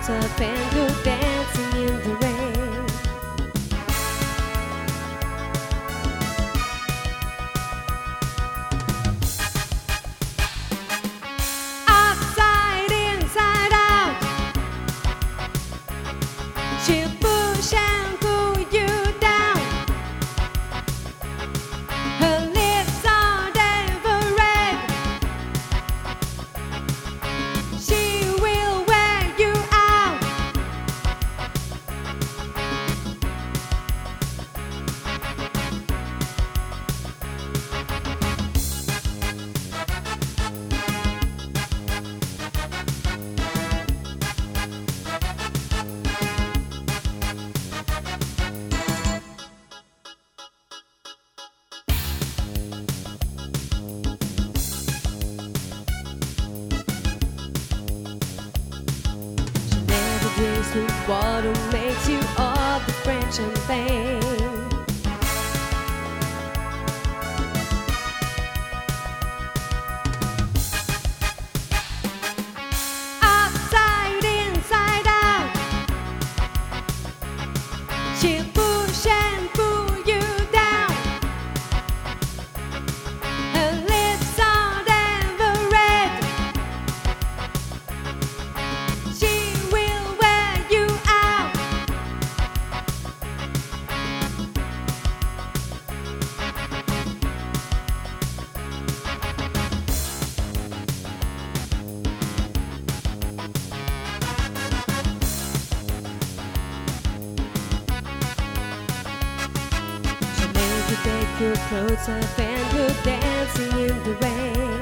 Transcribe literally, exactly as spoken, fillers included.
clothes up and go dancing in the rain. Outside, inside out, she'll push and pull you down. Her lips are ever red. She will wear you out. She never drinks the water, makes you all the French champagne. Outside, inside out, she'll push and pull you down. Her lips are ever red. She will wear you out. She'll make you take your clothes off and go dancing in the rain.